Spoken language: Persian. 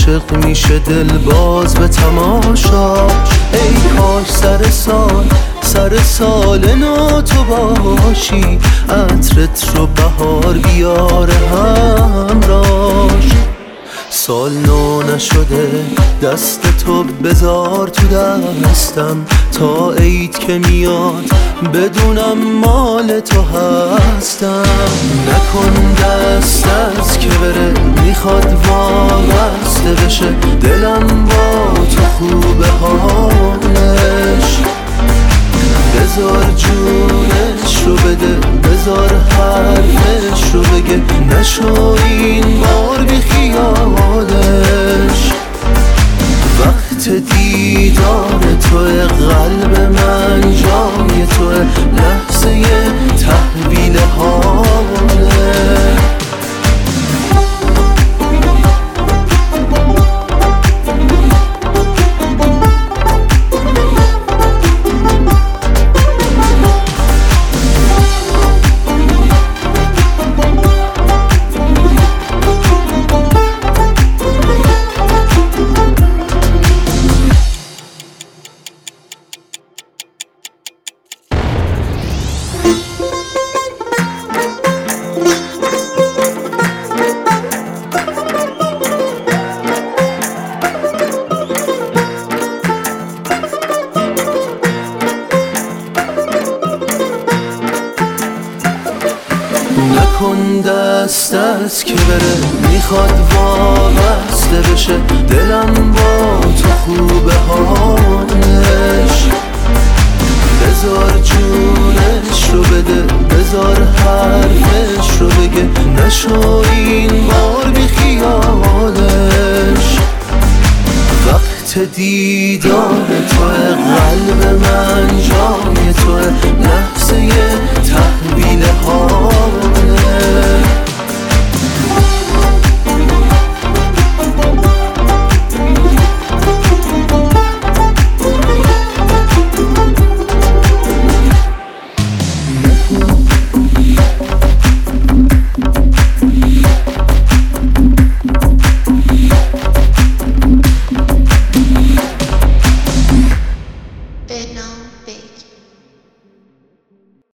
عاشق میشه دل باز به تماشاش. ای کاش سر سال نو تو باشی، عطرت رو بهار بیاره همراش. سال نو نشده دست تو بذار تو دستم، تا عید که میاد بدونم مال تو هستم. نکن دستت که بره، میخواد وابسته بشه دلم با تو خوبه حالش. بذار جونش رو بده، بذار حرفش رو بگه، نشو این بار بی خیالش. وقت دیدار توی قلب من جای توی، لحظه تحویل حاله. نکن دستت که بره، میخواد وابسته بشه دلم با تو خوبه حالش. بذار جونش رو بده، بذار حرفش رو بگه، نشو این بار بی خیالش. وقت دیدار توی قلب من جای توی، لحظه تحویل حاله. Vietnam.